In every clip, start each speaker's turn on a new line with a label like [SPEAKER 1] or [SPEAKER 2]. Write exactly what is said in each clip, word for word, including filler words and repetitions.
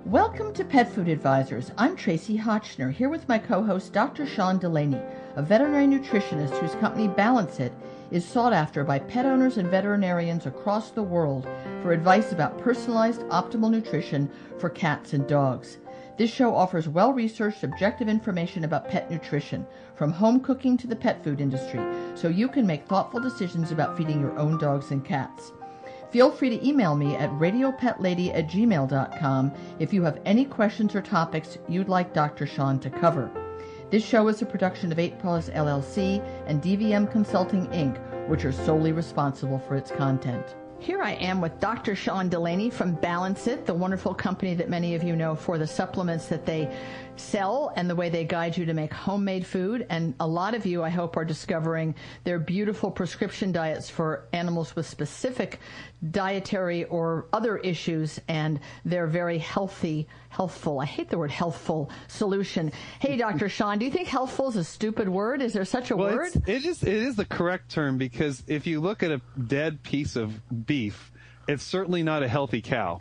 [SPEAKER 1] Welcome to Pet Food Advisors. I'm Tracy Hotchner, here with my co-host Doctor Sean Delaney, a veterinary nutritionist whose company Balance It is sought after by pet owners and veterinarians across the world for advice about personalized, optimal nutrition for cats and dogs. This show offers well-researched, objective information about pet nutrition, from home cooking to the pet food industry, so you can make thoughtful decisions about feeding your own dogs and cats. Feel free to email me at radiopetlady at gmail dot com if you have any questions or topics you'd like Doctor Sean to cover. This show is a production of eight Paws L L C and D V M Consulting, Incorporated, which are solely responsible for its content. Here I am with Doctor Sean Delaney from Balance It, the wonderful company that many of you know for the supplements that they sell and the way they guide you to make homemade food. And a lot of you, I hope, are discovering their beautiful prescription diets for animals with specific dietary or other issues, and they're very healthy, healthful. I hate the word healthful solution. Hey, Doctor Sean, do you think healthful is a stupid word? Is there such a
[SPEAKER 2] well,
[SPEAKER 1] word?
[SPEAKER 2] It's, it is. It is the correct term, because if you look at a dead piece of beef, it's certainly not a healthy cow.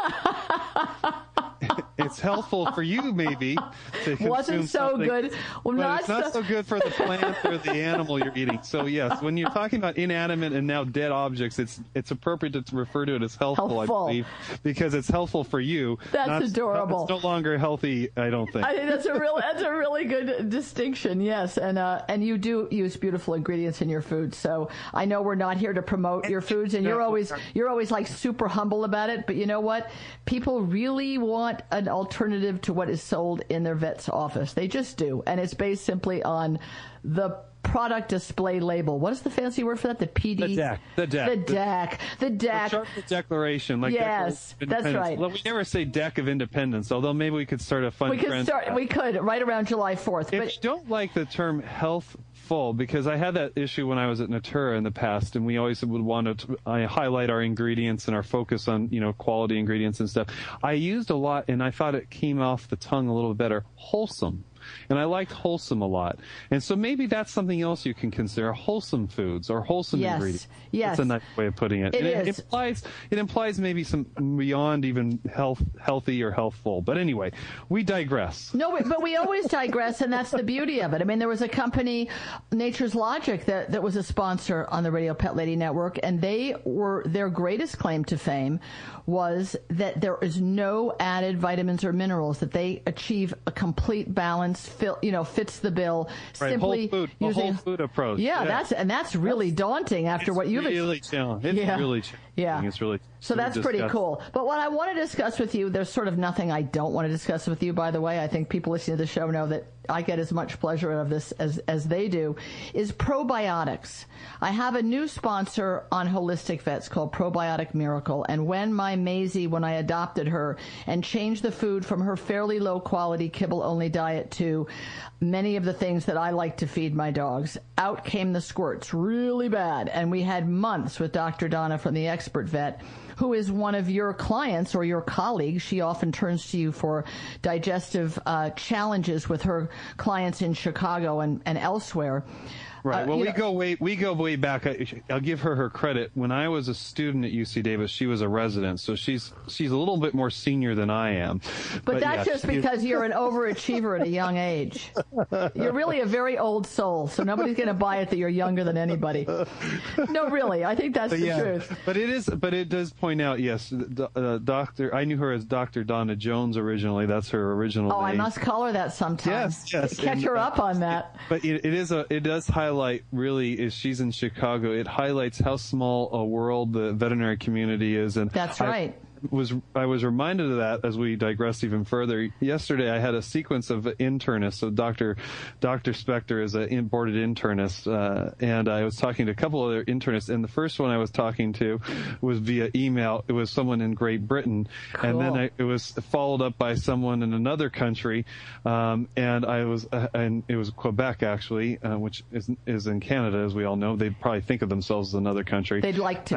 [SPEAKER 2] It's healthful for you, maybe, to consume
[SPEAKER 1] Wasn't so
[SPEAKER 2] something,
[SPEAKER 1] good. Well,
[SPEAKER 2] but
[SPEAKER 1] not
[SPEAKER 2] it's not
[SPEAKER 1] so...
[SPEAKER 2] so good for the plant or the animal you're eating. So yes, when you're talking about inanimate and now dead objects, it's it's appropriate to refer to it as healthful,
[SPEAKER 1] Healthful.
[SPEAKER 2] I believe, because it's helpful for you.
[SPEAKER 1] That's
[SPEAKER 2] not,
[SPEAKER 1] adorable.
[SPEAKER 2] It's no longer healthy, I don't think.
[SPEAKER 1] I think that's a real that's a really good distinction. Yes, and uh, and you do use beautiful ingredients in your food. So I know we're not here to promote your foods, and you're always you're always like super humble about it. But you know what? People really want an alternative to what is sold in their vet's office. They just do, and it's based simply on the product display label. What is the fancy word for that? The P D?
[SPEAKER 2] The D A C. The D A C.
[SPEAKER 1] The D A C. The D A C.
[SPEAKER 2] Or the declaration. Like
[SPEAKER 1] yes, that's right.
[SPEAKER 2] Well, we never say Deck of Independence, although maybe we could start a fun
[SPEAKER 1] we could
[SPEAKER 2] trend.
[SPEAKER 1] start. We could right around July fourth.
[SPEAKER 2] If
[SPEAKER 1] But
[SPEAKER 2] you don't like the term healthful, because I had that issue when I was at Natura in the past, and we always would want to I highlight our ingredients and our focus on, you know, quality ingredients and stuff. I used a lot, and I thought it came off the tongue a little better. Wholesome. And I liked wholesome a lot. And so maybe that's something else you can consider, wholesome foods or wholesome
[SPEAKER 1] yes.
[SPEAKER 2] ingredients.
[SPEAKER 1] Yes.
[SPEAKER 2] That's a nice way of putting it.
[SPEAKER 1] It
[SPEAKER 2] and
[SPEAKER 1] is.
[SPEAKER 2] It implies, it implies maybe some beyond even health, healthy or healthful. But anyway, we digress.
[SPEAKER 1] No, but we always digress, and that's the beauty of it. I mean, there was a company, Nature's Logic, that, that was a sponsor on the Radio Pet Lady Network, and they were their greatest claim to fame was that there is no added vitamins or minerals, that they achieve a complete balance, fill, you know, fits the bill.
[SPEAKER 2] Right,
[SPEAKER 1] simply
[SPEAKER 2] whole food, a
[SPEAKER 1] using,
[SPEAKER 2] whole food approach.
[SPEAKER 1] Yeah,
[SPEAKER 2] yeah,
[SPEAKER 1] that's and that's really
[SPEAKER 2] that's,
[SPEAKER 1] daunting after what you've
[SPEAKER 2] really challenging. It's
[SPEAKER 1] yeah.
[SPEAKER 2] really challenging.
[SPEAKER 1] Yeah.
[SPEAKER 2] It's really
[SPEAKER 1] So that's
[SPEAKER 2] really
[SPEAKER 1] pretty
[SPEAKER 2] discuss.
[SPEAKER 1] cool. But what I want to discuss with you, there's sort of nothing I don't want to discuss with you, by the way. I think people listening to the show know that I get as much pleasure out of this as, as they do, is probiotics. I have a new sponsor on Holistic Vets called Probiotic Miracle. And when my Maisie, when I adopted her and changed the food from her fairly low quality kibble only diet to many of the things that I like to feed my dogs, out came the squirts really bad. And we had months with Doctor Donna from the Expert Vet, who is one of your clients or your colleagues. She often turns to you for digestive uh, challenges with her clients in Chicago and, and elsewhere.
[SPEAKER 2] Right.
[SPEAKER 1] Uh,
[SPEAKER 2] well, we
[SPEAKER 1] know,
[SPEAKER 2] go way we go way back. I, I'll give her her credit. When I was a student at U C Davis, she was a resident, so she's she's a little bit more senior than I am.
[SPEAKER 1] But,
[SPEAKER 2] but
[SPEAKER 1] that's
[SPEAKER 2] yeah,
[SPEAKER 1] just
[SPEAKER 2] she,
[SPEAKER 1] because you're an overachiever at a young age. You're really a very old soul, so nobody's going to buy it that you're younger than anybody. No, really, I think that's
[SPEAKER 2] but
[SPEAKER 1] the
[SPEAKER 2] yeah,
[SPEAKER 1] truth.
[SPEAKER 2] But it is. But it does point out. Yes, uh, Doctor. I knew her as Doctor Donna Jones originally. That's her original
[SPEAKER 1] Oh,
[SPEAKER 2] name.
[SPEAKER 1] I must call her that sometime.
[SPEAKER 2] Yes, yes.
[SPEAKER 1] Catch
[SPEAKER 2] and,
[SPEAKER 1] her up
[SPEAKER 2] uh,
[SPEAKER 1] on that.
[SPEAKER 2] But it, it is a. It does highlight really. Is she's in Chicago. It highlights how small a world the veterinary community is, and
[SPEAKER 1] That's right.
[SPEAKER 2] I, was I was reminded of that as we digress even further. Yesterday, I had a sequence of internists. So Doctor Doctor Spector is an boarded internist, uh, and I was talking to a couple other internists. And the first one I was talking to was via email. It was someone in Great Britain,
[SPEAKER 1] Cool.
[SPEAKER 2] and then I, it was followed up by someone in another country, um, and I was uh, and it was Quebec actually, uh, which is is in Canada, as we all know. They probably think of themselves as another country.
[SPEAKER 1] They'd like to.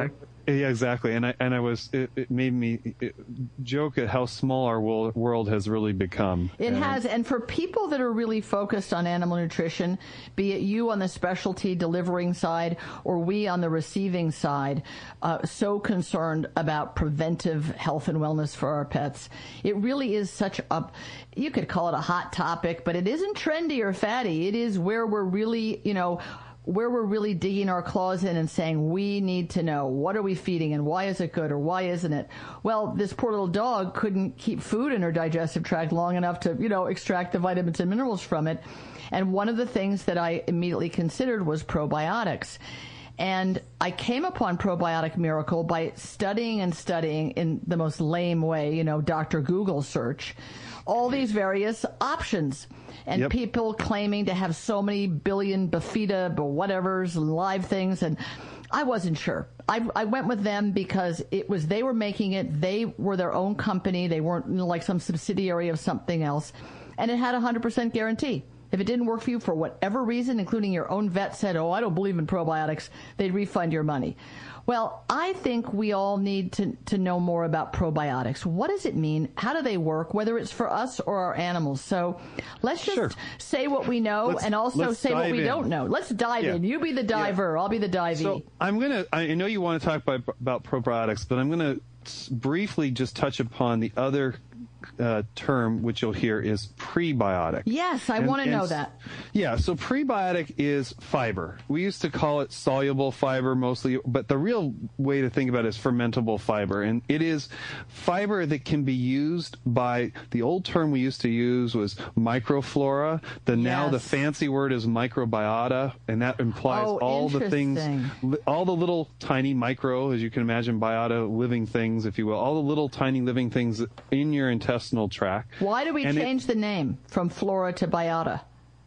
[SPEAKER 2] Yeah, exactly. And I and I was it, it made me it, joke at how small our world, world has really become.
[SPEAKER 1] It
[SPEAKER 2] and,
[SPEAKER 1] has, and for people that are really focused on animal nutrition, be it you on the specialty delivering side or we on the receiving side, uh, so concerned about preventive health and wellness for our pets, it really is such a, you could call it a hot topic, but it isn't trendy or fatty. It is where we're really, you know, where we're really digging our claws in and saying, we need to know, what are we feeding and why is it good or why isn't it? Well, this poor little dog couldn't keep food in her digestive tract long enough to, you know, extract the vitamins and minerals from it. And one of the things that I immediately considered was probiotics. And I came upon Probiotic Miracle by studying and studying in the most lame way, you know, Doctor Google search, all these various options. And yep. people claiming to have so many billion Bifida, whatevers, and live things. And I wasn't sure. I, I went with them because it was, they were making it. They were their own company. They weren't, you know, like some subsidiary of something else. And it had a one hundred percent guarantee. If it didn't work for you for whatever reason, including your own vet said, oh, I don't believe in probiotics, they'd refund your money. Well, I think we all need to, to know more about probiotics. What does it mean? How do they work, whether it's for us or our animals? So let's just
[SPEAKER 2] sure.
[SPEAKER 1] say what we know
[SPEAKER 2] let's,
[SPEAKER 1] and also say what we
[SPEAKER 2] in.
[SPEAKER 1] don't know. Let's dive
[SPEAKER 2] yeah.
[SPEAKER 1] in. You be the diver. Yeah. I'll be the divee.
[SPEAKER 2] So I'm going to, I know you want to talk about, about probiotics, but I'm going to briefly just touch upon the other Uh, term which you'll hear is prebiotic.
[SPEAKER 1] Yes, I want to know that.
[SPEAKER 2] Yeah, so prebiotic is fiber. We used to call it soluble fiber mostly, but the real way to think about it is fermentable fiber. And it is fiber that can be used by, the old term we used to use was microflora. The yes. Now the fancy word is microbiota, and that implies
[SPEAKER 1] oh,
[SPEAKER 2] all the things, all the little tiny micro, as you can imagine, biota, living things, if you will, all the little tiny living things in your intestinal tract.
[SPEAKER 1] Why do we and change it, the name from flora to biota?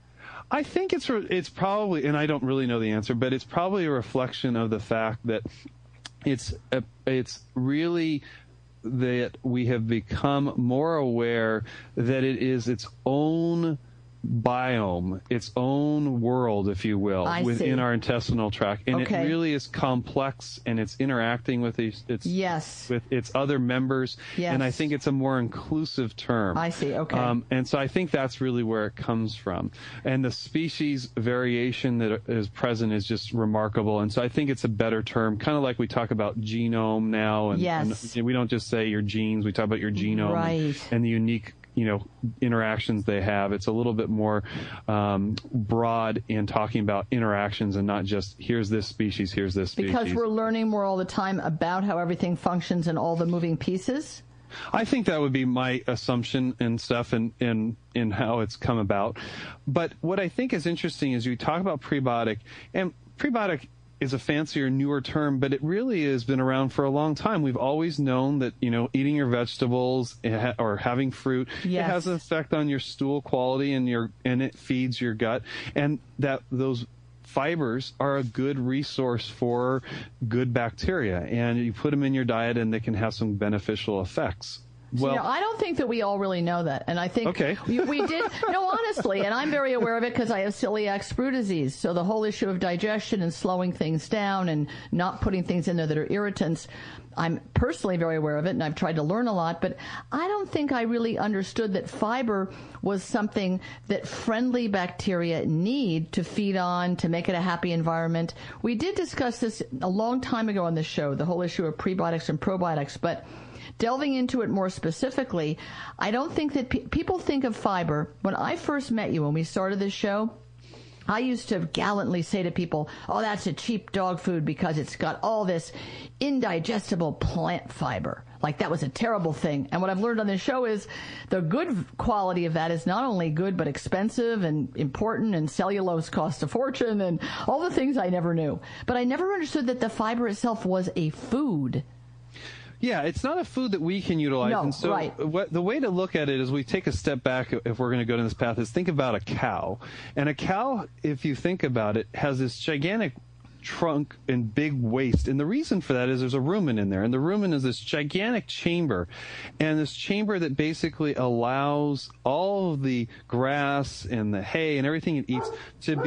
[SPEAKER 2] I think it's it's probably, and I don't really know the answer, but it's probably a reflection of the fact that it's a, it's really that we have become more aware that it is its own biome, its own world, if you will,
[SPEAKER 1] I
[SPEAKER 2] within
[SPEAKER 1] see.
[SPEAKER 2] our intestinal tract, and
[SPEAKER 1] okay.
[SPEAKER 2] it really is complex, and it's interacting with its, its
[SPEAKER 1] yes.
[SPEAKER 2] with its other members,
[SPEAKER 1] yes.
[SPEAKER 2] and I think it's a more inclusive term.
[SPEAKER 1] I see. Okay.
[SPEAKER 2] Um, and so I think that's really where it comes from, and the species variation that is present is just remarkable. And so I think it's a better term, kind of like we talk about genome now, and,
[SPEAKER 1] yes.
[SPEAKER 2] and we don't just say your genes; we talk about your genome
[SPEAKER 1] right.
[SPEAKER 2] and, and the unique, you know, interactions they have. It's a little bit more um, broad in talking about interactions and not just here's this species, here's this species.
[SPEAKER 1] Because we're learning more all the time about how everything functions and all the moving pieces?
[SPEAKER 2] I think that would be my assumption and stuff and in, in, in how it's come about. But what I think is interesting is you talk about prebiotic, and prebiotic is a fancier, newer term, but it really has been around for a long time. We've always known that, you know, eating your vegetables or having fruit,
[SPEAKER 1] yes.
[SPEAKER 2] it has an effect on your stool quality and your, and it feeds your gut, and that those fibers are a good resource for good bacteria, and you put them in your diet and they can have some beneficial effects.
[SPEAKER 1] Well, you know, I don't think that we all really know that. And I think
[SPEAKER 2] okay.
[SPEAKER 1] we, we did, no, honestly, and I'm very aware of it because I have celiac sprue disease. So the whole issue of digestion and slowing things down and not putting things in there that are irritants, I'm personally very aware of it, and I've tried to learn a lot, but I don't think I really understood that fiber was something that friendly bacteria need to feed on, to make it a happy environment. We did discuss this a long time ago on this show, the whole issue of prebiotics and probiotics, but delving into it more specifically, I don't think that pe- people think of fiber. When I first met you, when we started this show, I used to gallantly say to people, oh, that's a cheap dog food because it's got all this indigestible plant fiber. Like that was a terrible thing. And what I've learned on this show is the good quality of that is not only good, but expensive and important, and cellulose costs a fortune and all the things I never knew. But I never understood that the fiber itself was a food.
[SPEAKER 2] Yeah, it's not a food that we can utilize.
[SPEAKER 1] No,
[SPEAKER 2] and so
[SPEAKER 1] right.
[SPEAKER 2] what, the way to look at it is we take a step back if we're going to go down this path is think about a cow. And a cow, if you think about it, has this gigantic trunk and big waist. And the reason for that is there's a rumen in there. And the rumen is this gigantic chamber. And this chamber that basically allows all of the grass and the hay and everything it eats to be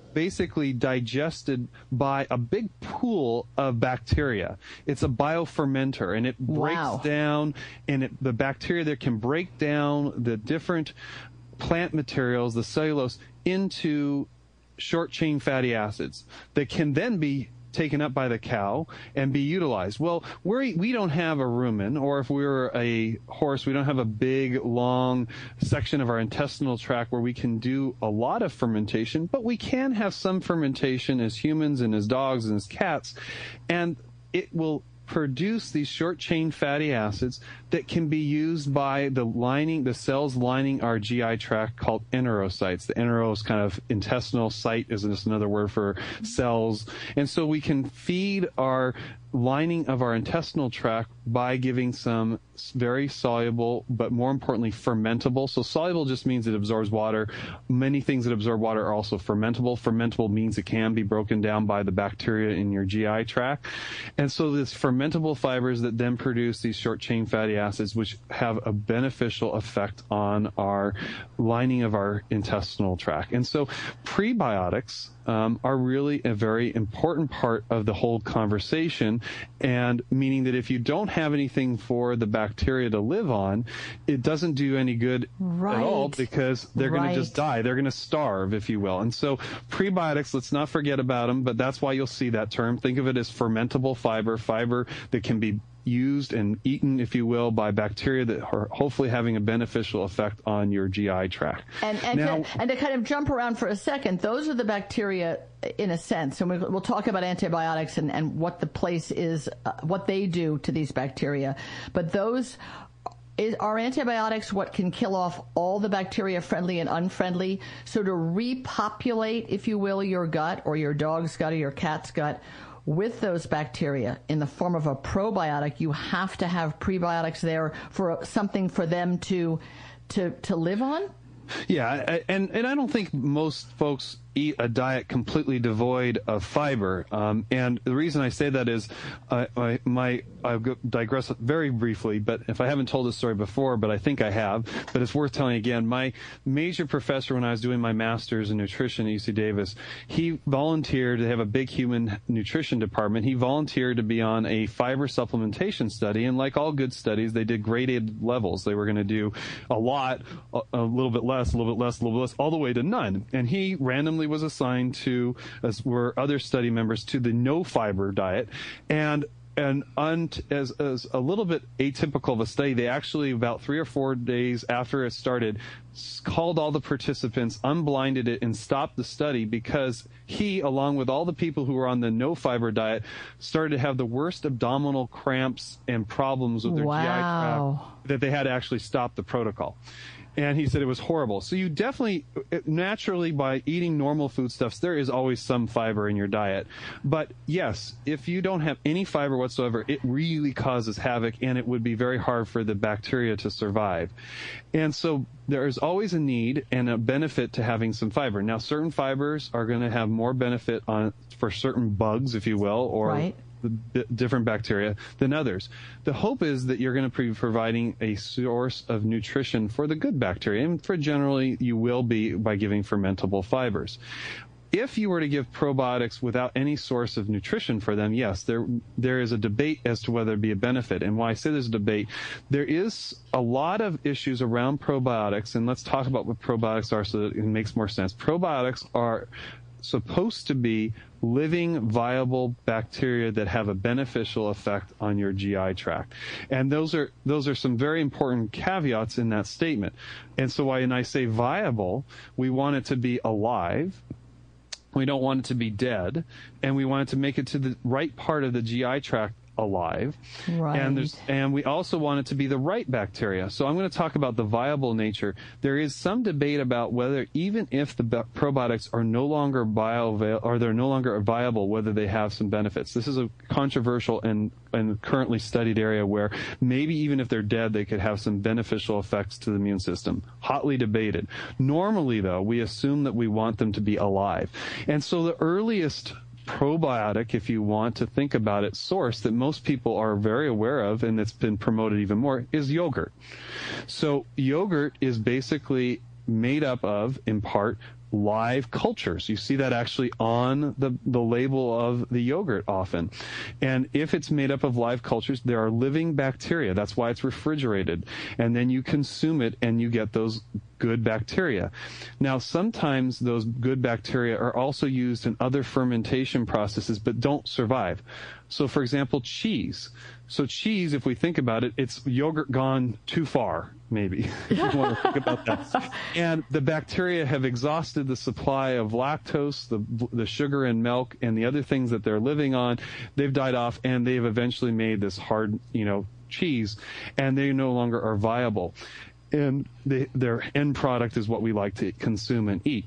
[SPEAKER 2] basically digested by a big pool of bacteria. It's a biofermenter, and it breaks
[SPEAKER 1] Wow.
[SPEAKER 2] down, and it, the bacteria there can break down the different plant materials, the cellulose, into short-chain fatty acids that can then be taken up by the cow and be utilized. Well, we we don't have a rumen, or if we were a horse, we don't have a big, long section of our intestinal tract where we can do a lot of fermentation, but we can have some fermentation as humans and as dogs and as cats, and it will produce these short-chain fatty acids that can be used by the lining, the cells lining our G I tract called enterocytes. The entero is kind of intestinal, site is just another word for cells. And so we can feed our lining of our intestinal tract by giving some very soluble, but more importantly, fermentable. So soluble just means it absorbs water. Many things that absorb water are also fermentable. Fermentable means it can be broken down by the bacteria in your G I tract. And so this fermentable fibers that then produce these short-chain fatty acids, which have a beneficial effect on our lining of our intestinal tract. And so prebiotics um, are really a very important part of the whole conversation, and meaning that if you don't have anything for the bacteria to live on, it doesn't do any good
[SPEAKER 1] Right.
[SPEAKER 2] at all, because they're going
[SPEAKER 1] Right.
[SPEAKER 2] to just die. They're going to starve, if you will. And so prebiotics, let's not forget about them, but that's why you'll see that term. Think of it as fermentable fiber, fiber that can be used and eaten, if you will, by bacteria that are hopefully having a beneficial effect on your G I tract.
[SPEAKER 1] And and,
[SPEAKER 2] Now-
[SPEAKER 1] to, and to kind of jump around for a second, those are the bacteria in a sense, and we, we'll talk about antibiotics and, and what the place is, uh, what they do to these bacteria. But those is, are antibiotics what can kill off all the bacteria, friendly and unfriendly? So to repopulate, if you will, your gut or your dog's gut or your cat's gut with those bacteria in the form of a probiotic, you have to have prebiotics there for something for them to to to live on?
[SPEAKER 2] Yeah, I- and, and I don't think most folks eat a diet completely devoid of fiber. Um, and the reason I say that is uh, I, my, I'll go, digress very briefly, but if I haven't told this story before, but I think I have, but it's worth telling again. My major professor, when I was doing my master's in nutrition at U C Davis, he volunteered to have a big human nutrition department. He volunteered to be on a fiber supplementation study, and like all good studies, they did graded levels. They were going to do a lot, a, a little bit less, a little bit less, a little bit less, all the way to none. And he randomly was assigned to, as were other study members, to the no fiber diet. And and un, as, as a little bit atypical of a study, they actually, about three or four days after it started, called all the participants, unblinded it, and stopped the study because he, along with all the people who were on the no fiber diet, started to have the worst abdominal cramps and problems with their
[SPEAKER 1] Wow.
[SPEAKER 2] G I tract that they had to actually stop the protocol. And he said it was horrible. So you definitely, naturally, by eating normal foodstuffs, there is always some fiber in your diet. But yes, if you don't have any fiber whatsoever, it really causes havoc, and it would be very hard for the bacteria to survive. And so there is always a need and a benefit to having some fiber. Now, certain fibers are going to have more benefit on for certain bugs, if you will, or
[SPEAKER 1] Right.
[SPEAKER 2] the b- different bacteria than others. The hope is that you're going to be providing a source of nutrition for the good bacteria, and for generally you will be by giving fermentable fibers. If you were to give probiotics without any source of nutrition for them, yes, there there is a debate as to whether it'd be a benefit. And why I say there's a debate, there is a lot of issues around probiotics, and let's talk about what probiotics are so that it makes more sense. Probiotics are supposed to be living, viable bacteria that have a beneficial effect on your G I tract. And those are those are some very important caveats in that statement. And so when I say viable, we want it to be alive. We don't want it to be dead, and we want it to make it to the right part of the G I tract alive.
[SPEAKER 1] Right.
[SPEAKER 2] And there's and we also want it to be the right bacteria. So I'm going to talk about the viable nature. There is some debate about whether, even if the probiotics are no longer bioavail or they're no longer viable, whether they have some benefits. This is a controversial and and currently studied area where maybe even if they're dead, they could have some beneficial effects to the immune system. Hotly debated. Normally, though, we assume that we want them to be alive. And so the earliest probiotic, if you want to think about it, source that most people are very aware of, and it's been promoted even more, is yogurt. So yogurt is basically made up of, in part, live cultures. You see that actually on the, the label of the yogurt often. And if it's made up of live cultures, there are living bacteria. That's why it's refrigerated. And then you consume it and you get those good bacteria. Now, sometimes those good bacteria are also used in other fermentation processes but don't survive. So, for example, cheese. So cheese, if we think about it, it's yogurt gone too far, maybe, if you want to think about that. And the bacteria have exhausted the supply of lactose, the the sugar in milk, and the other things that they're living on. They've died off, and they've eventually made this hard, you know, cheese, and they no longer are viable. And they, their end product is what we like to consume and eat.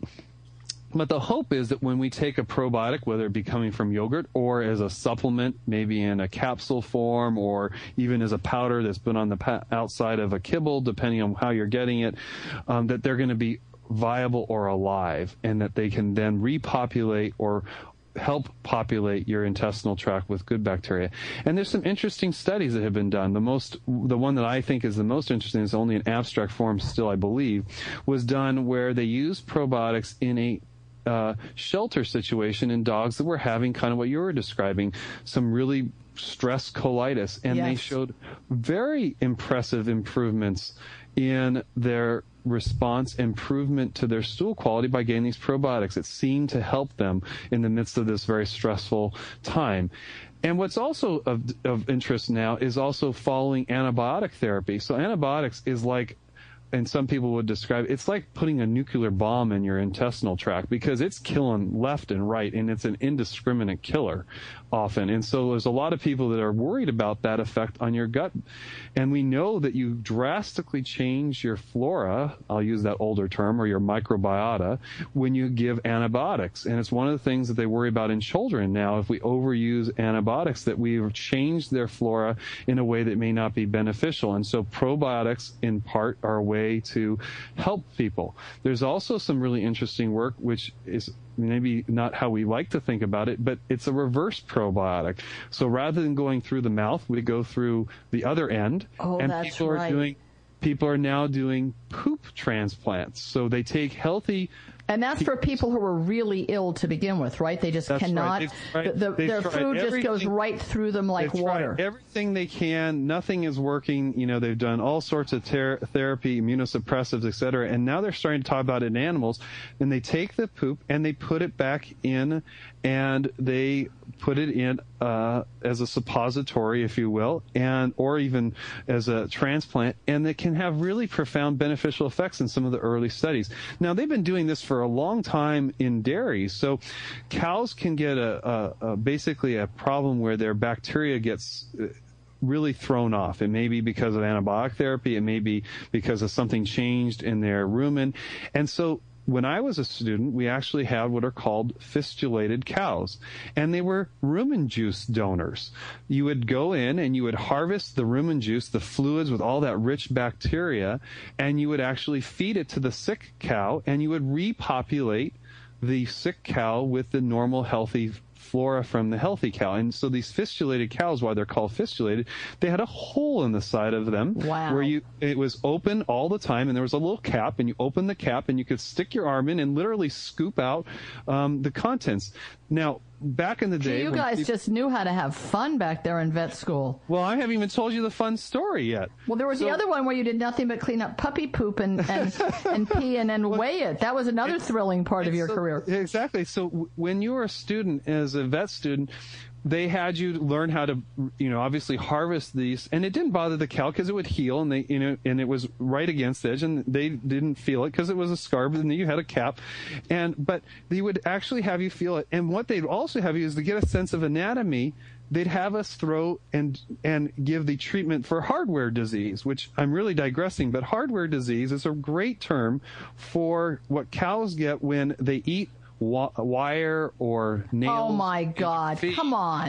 [SPEAKER 2] But the hope is that when we take a probiotic, whether it be coming from yogurt or as a supplement, maybe in a capsule form or even as a powder that's been on the pa- outside of a kibble, depending on how you're getting it, um, that they're going to be viable or alive, and that they can then repopulate or help populate your intestinal tract with good bacteria. And there's some interesting studies that have been done. The most, the one that I think is the most interesting, is only in abstract form still, I believe, was done where they used probiotics in a uh, shelter situation in dogs that were having kind of what you were describing, some really stress colitis. And yes. They showed very impressive improvements in their response, improvement to their stool quality by getting these probiotics. It seemed to help them in the midst of this very stressful time. And what's also of, of interest now is also following antibiotic therapy. So antibiotics is like, and some people would describe, it's like putting a nuclear bomb in your intestinal tract, because it's killing left and right, and it's an indiscriminate killer often. And so there's a lot of people that are worried about that effect on your gut. And we know that you drastically change your flora, I'll use that older term, or your microbiota, when you give antibiotics. And it's one of the things that they worry about in children now, if we overuse antibiotics, that we've changed their flora in a way that may not be beneficial. And so probiotics, in part, are a way to help people. There's also some really interesting work, which is maybe not how we like to think about it, but it's a reverse probiotic. So rather than going through the mouth, we go through the other end.
[SPEAKER 1] Oh,
[SPEAKER 2] and
[SPEAKER 1] that's
[SPEAKER 2] people are
[SPEAKER 1] right.
[SPEAKER 2] doing people are now doing poop transplants. So they take healthy.
[SPEAKER 1] And that's for people who are really ill to begin with, right? They just
[SPEAKER 2] That's
[SPEAKER 1] cannot.
[SPEAKER 2] Right. Right.
[SPEAKER 1] The, the, their food just goes right through them like
[SPEAKER 2] That's
[SPEAKER 1] water.
[SPEAKER 2] Right. Everything they can, nothing is working. You know, they've done all sorts of ter- therapy, immunosuppressives, et cetera. And now they're starting to talk about it in animals. And they take the poop and they put it back in, and they put it in uh, as a suppository, if you will, and or even as a transplant. And it can have really profound beneficial effects in some of the early studies. Now, they've been doing this for a long time in dairy. So cows can get a, a, a basically a problem where their bacteria gets really thrown off. It may be because of antibiotic therapy. It may be because of something changed in their rumen. And so when I was a student, we actually had what are called fistulated cows, and they were rumen juice donors. You would go in and you would harvest the rumen juice, the fluids with all that rich bacteria, and you would actually feed it to the sick cow, and you would repopulate the sick cow with the normal healthy flora from the healthy cow. And so these fistulated cows, why they're called fistulated, they had a hole in the side of them.
[SPEAKER 1] Wow.
[SPEAKER 2] Where you it was open all the time, and there was a little cap, and you open the cap and you could stick your arm in and literally scoop out um, the contents. Now, back in the day,
[SPEAKER 1] you guys people, just knew how to have fun back there in vet school.
[SPEAKER 2] Well, I haven't even told you the fun story yet.
[SPEAKER 1] Well, there was so, the other one where you did nothing but clean up puppy poop and and, and pee and then well, weigh it. That was another thrilling part of your
[SPEAKER 2] so,
[SPEAKER 1] career.
[SPEAKER 2] Exactly. So w- when you were a student, as a vet student, they had you learn how to, you know, obviously harvest these, and it didn't bother the cow because it would heal, and they, you know, and it was right against the edge, and they didn't feel it because it was a scarf, and then you had a cap, and but they would actually have you feel it, and what they'd also have you is to get a sense of anatomy. They'd have us throw and and give the treatment for hardware disease, which I'm really digressing, but hardware disease is a great term for what cows get when they eat wire or nails.
[SPEAKER 1] Oh my God! Come on.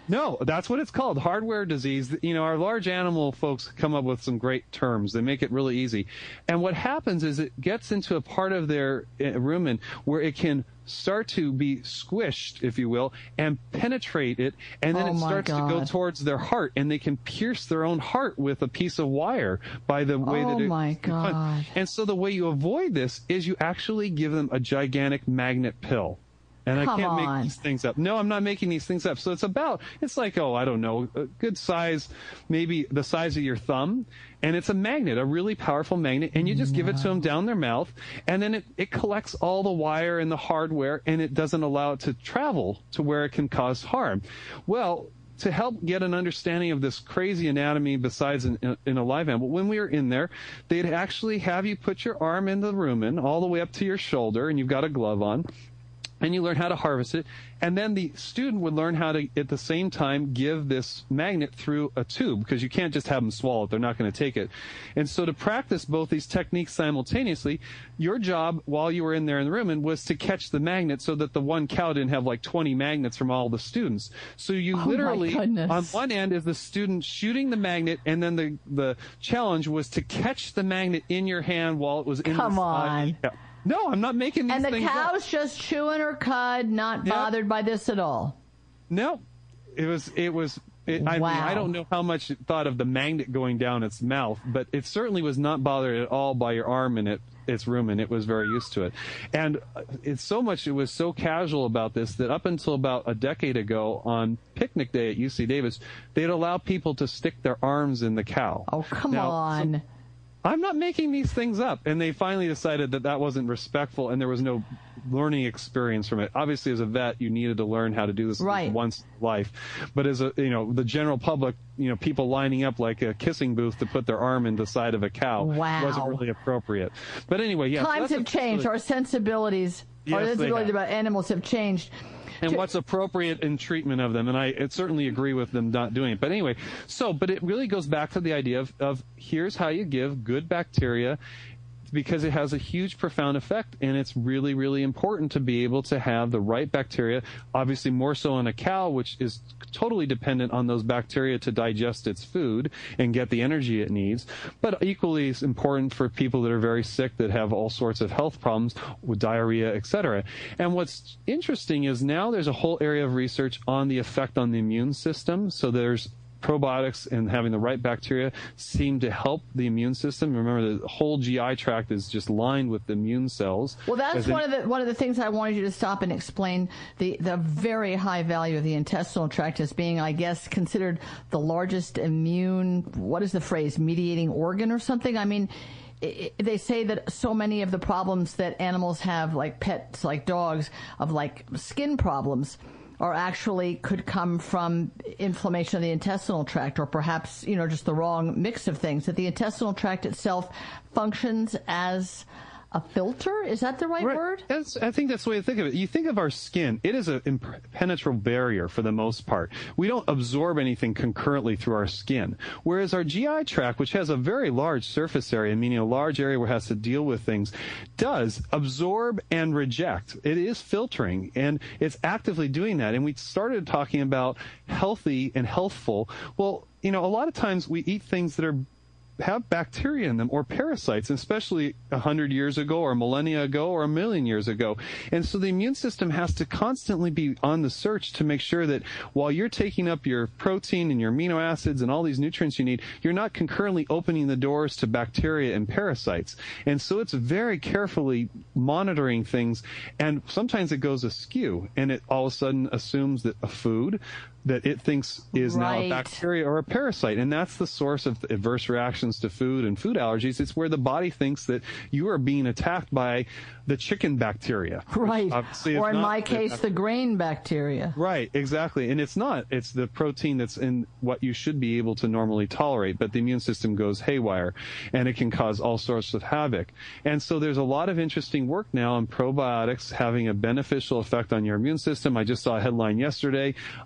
[SPEAKER 2] No, that's what it's called, hardware disease. You know, our large animal folks come up with some great terms. They make it really easy. And what happens is it gets into a part of their rumen where it can start to be squished, if you will, and penetrate it, and then
[SPEAKER 1] oh
[SPEAKER 2] it starts
[SPEAKER 1] God.
[SPEAKER 2] to go towards their heart, and they can pierce their own heart with a piece of wire by the way
[SPEAKER 1] oh
[SPEAKER 2] that it...
[SPEAKER 1] Oh, my God.
[SPEAKER 2] And so the way you avoid this is you actually give them a gigantic magnet pill. And
[SPEAKER 1] Come
[SPEAKER 2] I can't
[SPEAKER 1] on.
[SPEAKER 2] make these things up. No, I'm not making these things up. So it's about, it's like, oh, I don't know, a good size, maybe the size of your thumb. And it's a magnet, a really powerful magnet. And you just no. give it to them down their mouth. And then it, it collects all the wire and the hardware, and it doesn't allow it to travel to where it can cause harm. Well, to help get an understanding of this crazy anatomy besides in, in a live animal, when we were in there, they'd actually have you put your arm in the rumen all the way up to your shoulder, and you've got a glove on. And you learn how to harvest it. And then the student would learn how to, at the same time, give this magnet through a tube, because you can't just have them swallow it. They're not going to take it. And so to practice both these techniques simultaneously, your job while you were in there in the rumen was to catch the magnet so that the one cow didn't have like twenty magnets from all the students. So you
[SPEAKER 1] oh
[SPEAKER 2] literally, on one end is the student shooting the magnet, and then the, the challenge was to catch the magnet in your hand while it was in
[SPEAKER 1] Come
[SPEAKER 2] the
[SPEAKER 1] on.
[SPEAKER 2] Yeah. No, I'm not making these
[SPEAKER 1] and the
[SPEAKER 2] things
[SPEAKER 1] cow's
[SPEAKER 2] up.
[SPEAKER 1] just chewing her cud, not
[SPEAKER 2] Yep.
[SPEAKER 1] bothered by this at all.
[SPEAKER 2] No, it was, it was, it, I
[SPEAKER 1] wow.
[SPEAKER 2] mean, I don't know how much it thought of the magnet going down its mouth, but it certainly was not bothered at all by your arm in it, its rumen. It was very used to it. And it's so much, it was so casual about this that up until about a decade ago on picnic day at U C Davis, they'd allow people to stick their arms in the cow.
[SPEAKER 1] Oh, come
[SPEAKER 2] now,
[SPEAKER 1] on.
[SPEAKER 2] So, I'm not making these things up. And they finally decided that that wasn't respectful, and there was no learning experience from it. Obviously, as a vet, you needed to learn how to do this
[SPEAKER 1] right.
[SPEAKER 2] once in life. But as a, you know, the general public, you know, people lining up like a kissing booth to put their arm in the side of a cow
[SPEAKER 1] wow.
[SPEAKER 2] wasn't really appropriate. But anyway, yeah.
[SPEAKER 1] Times
[SPEAKER 2] so
[SPEAKER 1] have changed. Our sensibilities,
[SPEAKER 2] yes,
[SPEAKER 1] our sensibilities about animals have changed.
[SPEAKER 2] And what's appropriate in treatment of them, and I it certainly agree with them not doing it. But anyway, so, but it really goes back to the idea of, of here's how you give good bacteria, because it has a huge, profound effect, and it's really, really important to be able to have the right bacteria, obviously more so in a cow, which is totally dependent on those bacteria to digest its food and get the energy it needs, but equally is important for people that are very sick, that have all sorts of health problems with diarrhea, et cetera. And what's interesting is now there's a whole area of research on the effect on the immune system. So there's probiotics and having the right bacteria seem to help the immune system. Remember, the whole G I tract is just lined with immune cells.
[SPEAKER 1] Well, that's
[SPEAKER 2] in,
[SPEAKER 1] one of the one of the things I wanted you to stop and explain, the the very high value of the intestinal tract as being, I guess, considered the largest immune, what is the phrase, mediating organ or something? I mean, it, they say that so many of the problems that animals have, like pets, like dogs, of like skin problems, or actually could come from inflammation of the intestinal tract, or perhaps, you know, just the wrong mix of things, that the intestinal tract itself functions as a filter. Is that the right,
[SPEAKER 2] right.
[SPEAKER 1] word?
[SPEAKER 2] That's, I think that's the way to think of it. You think of our skin, it is an impenetrable barrier for the most part. We don't absorb anything concurrently through our skin. Whereas our G I tract, which has a very large surface area, meaning a large area where it has to deal with things, does absorb and reject. It is filtering, and it's actively doing that. And we started talking about healthy and healthful. Well, you know, a lot of times we eat things that are have bacteria in them, or parasites, especially a hundred years ago or a millennia ago or a million years ago. And so the immune system has to constantly be on the search to make sure that while you're taking up your protein and your amino acids and all these nutrients you need, you're not concurrently opening the doors to bacteria and parasites. And so it's very carefully monitoring things, and sometimes it goes askew, and it all of a sudden assumes that a food that it thinks is
[SPEAKER 1] right.
[SPEAKER 2] now a bacteria or a parasite. And that's the source of adverse reactions to food and food allergies. It's where the body thinks that you are being attacked by the chicken bacteria.
[SPEAKER 1] Right. Or in my case, the grain bacteria.
[SPEAKER 2] Right, exactly. And it's not. It's the protein that's in what you should be able to normally tolerate. But the immune system goes haywire, and it can cause all sorts of havoc. And so there's a lot of interesting work now on probiotics having a beneficial effect on your immune system. I just saw a headline yesterday, ironically,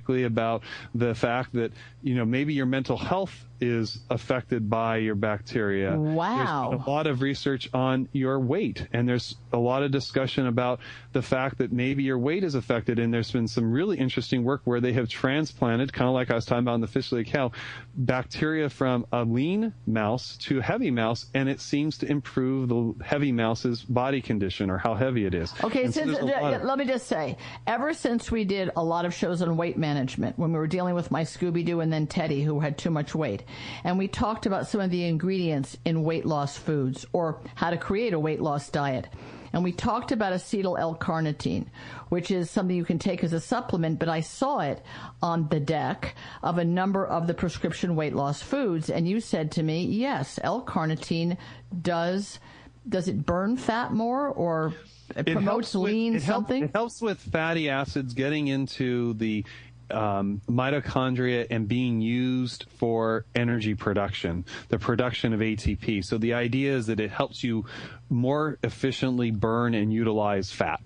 [SPEAKER 2] specifically about the fact that, you know, maybe your mental health is affected by your bacteria.
[SPEAKER 1] Wow.
[SPEAKER 2] There's a lot of research on your weight, and there's a lot of discussion about the fact that maybe your weight is affected, and there's been some really interesting work where they have transplanted, kind of like I was talking about in the fish of the cow, bacteria from a lean mouse to a heavy mouse, and it seems to improve the heavy mouse's body condition or how heavy it is.
[SPEAKER 1] Okay,
[SPEAKER 2] and
[SPEAKER 1] since,
[SPEAKER 2] so
[SPEAKER 1] uh,
[SPEAKER 2] of-
[SPEAKER 1] let me just say, ever since we did a lot of shows on weight management, when we were dealing with my Scooby-Doo and then Teddy, who had too much weight, and we talked about some of the ingredients in weight loss foods or how to create a weight loss diet. And we talked about acetyl L-carnitine, which is something you can take as a supplement, but I saw it on the deck of a number of the prescription weight loss foods. And you said to me, yes, L-carnitine does, does it burn fat more, or it,
[SPEAKER 2] it
[SPEAKER 1] promotes
[SPEAKER 2] with,
[SPEAKER 1] lean
[SPEAKER 2] it
[SPEAKER 1] something?
[SPEAKER 2] Help, it helps with fatty acids getting into the Um, mitochondria and being used for energy production, the production of A T P. So the idea is that it helps you more efficiently burn and utilize fat.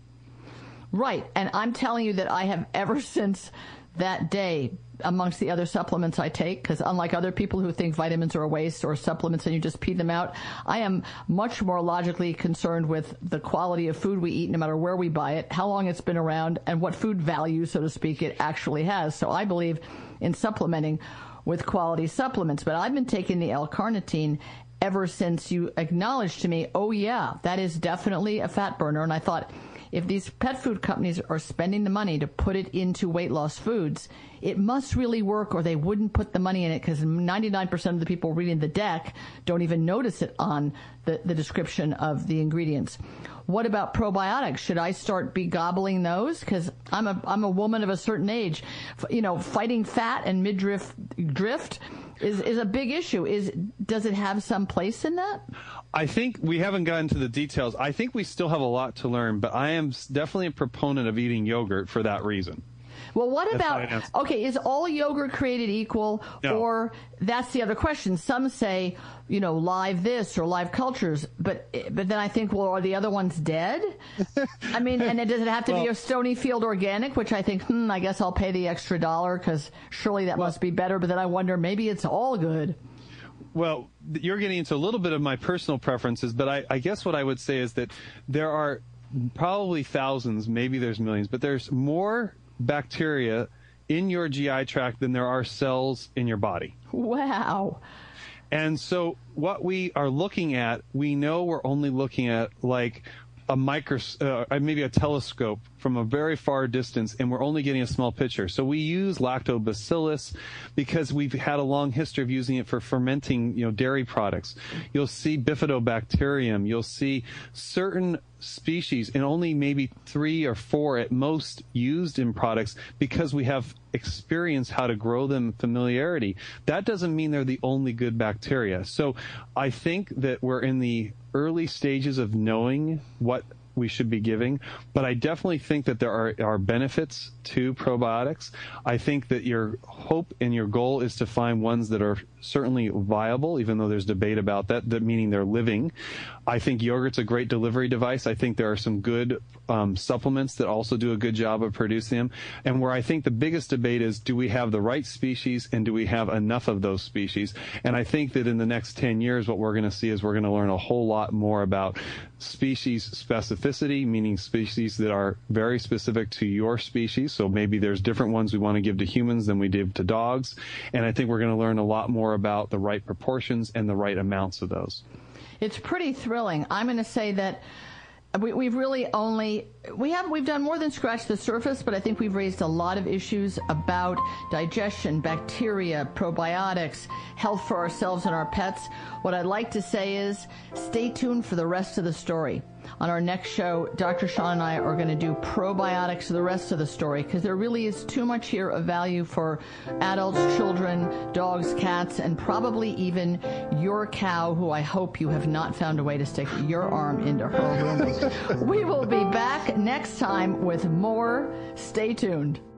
[SPEAKER 1] Right. And I'm telling you that I have, ever since that day, amongst the other supplements I take, because unlike other people who think vitamins are a waste or supplements and you just pee them out, I am much more logically concerned with the quality of food we eat, no matter where we buy it, how long it's been around, and what food value, so to speak, it actually has. So I believe in supplementing with quality supplements. But I've been taking the L-carnitine ever since you acknowledged to me, oh yeah, that is definitely a fat burner. And I thought, if these pet food companies are spending the money to put it into weight loss foods, it must really work, or they wouldn't put the money in it, because ninety-nine percent of the people reading the deck don't even notice it on the, the description of the ingredients. What about probiotics? Should I start be gobbling those? Because I'm a, I'm a woman of a certain age. F- you know, fighting fat and midriff drift is, is a big issue. Is, does it have some place in that?
[SPEAKER 2] I think we haven't gotten to the details. I think we still have a lot to learn, but I am definitely a proponent of eating yogurt for that reason.
[SPEAKER 1] Well, what
[SPEAKER 2] That's
[SPEAKER 1] about, okay, is all yogurt created equal?
[SPEAKER 2] No.
[SPEAKER 1] Or that's the other question. Some say, you know, live this or live cultures, but but then I think, well, are the other ones dead? I mean, and it, does it have to
[SPEAKER 2] well,
[SPEAKER 1] be a Stonyfield organic, which I think, hmm, I guess I'll pay the extra dollar because surely that well, must be better. But then I wonder, maybe it's all good.
[SPEAKER 2] Well, you're getting into a little bit of my personal preferences, but I, I guess what I would say is that there are probably thousands, maybe there's millions, but there's more bacteria in your G I tract than there are cells in your body.
[SPEAKER 1] Wow.
[SPEAKER 2] And so what we are looking at, we know we're only looking at like a micros, uh, maybe a telescope from a very far distance, and we're only getting a small picture. So we use lactobacillus because we've had a long history of using it for fermenting, you know, dairy products. You'll see bifidobacterium. You'll see certain species, and only maybe three or four at most used in products because we have experience how to grow them, familiarity. That doesn't mean they're the only good bacteria. So I think that we're in the early stages of knowing what we should be giving, but I definitely think that there are, are benefits to probiotics. I think that your hope and your goal is to find ones that are certainly viable, even though there's debate about that, that meaning they're living. I think yogurt's a great delivery device. I think there are some good um, supplements that also do a good job of producing them. And where I think the biggest debate is, do we have the right species and do we have enough of those species? And I think that in the next ten years, what we're going to see is we're going to learn a whole lot more about species specificity, meaning species that are very specific to your species. So maybe there's different ones we want to give to humans than we give to dogs. And I think we're going to learn a lot more about the right proportions and the right amounts of those.
[SPEAKER 1] It's pretty thrilling. I'm going to say that we, we've really only, we have, we've done more than scratch the surface, but I think we've raised a lot of issues about digestion, bacteria, probiotics, health for ourselves and our pets. What I'd like to say is stay tuned for the rest of the story. On our next show, Doctor Sean and I are going to do probiotics, the rest of the story, because there really is too much here of value for adults, children, dogs, cats, and probably even your cow, who I hope you have not found a way to stick your arm into her womb. We will be back next time with more. Stay tuned.